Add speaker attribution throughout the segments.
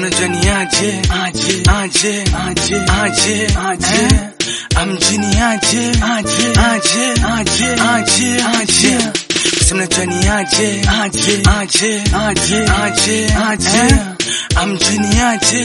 Speaker 1: Unajua ni aje amjini aje unajua ni aje amjini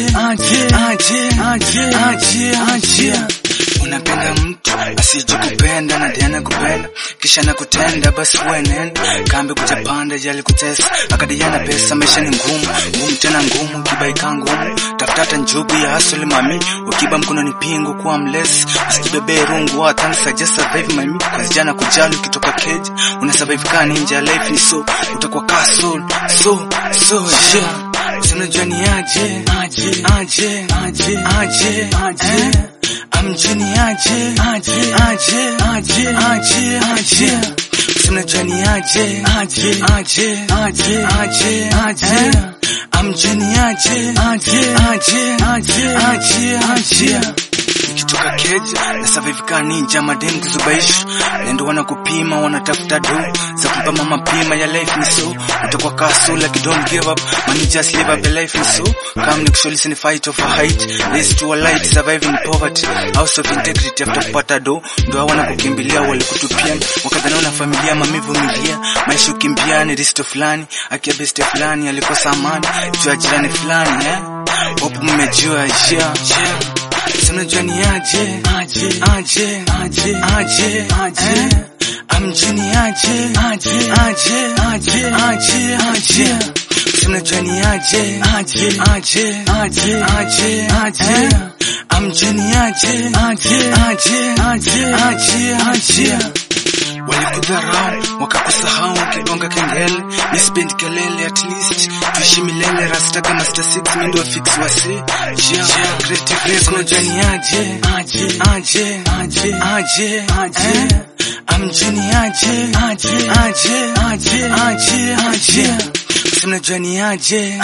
Speaker 1: aje unapenda mtu asijikupenda na ndiye anakupenda kisha nakutenda basi wewe nenda kambe kutapanda jali kutesa akadiana pesa maisha ni ngumu tena ngumu kibaika ngumu tafuta njugu ya hustle mami ukiba mkono ni pingu kwa mless usijibebe rungu hata suggest survive mami kazi jana kujali ukitoka cage una survive ka ninja life ni so utakuwa castle so yeah unajua ni aje amjini aje unajua ni aje amjini aje nikitoka keja na survive ka ninja madem kuzubaishu nendo wanakupima wanatafuta do za kupa mama pima ya life ni so utakuwa castle like don't give up man you just live up the life is so come nikushow listen the fight of a height race to a light survive in poverty house of integrity after kupata do ndo wana kukimbilia walikutupia wakadhana na familia mamivumilia maisha ukimbia ni risto fulani akia best fulani alikosa amani jua jirani fulani wapo mmejua unajua ni aje amjini aje unajua ni aje amjini aje walikudharau wakakusahau kigonga kengele nispendi kelele at least tuishi milele rasta kama Master 6 mindo fix wase creative unajua ni aje amjini aje unajua ni aje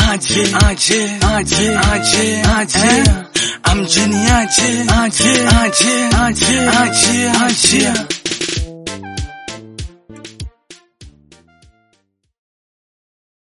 Speaker 1: amjini aje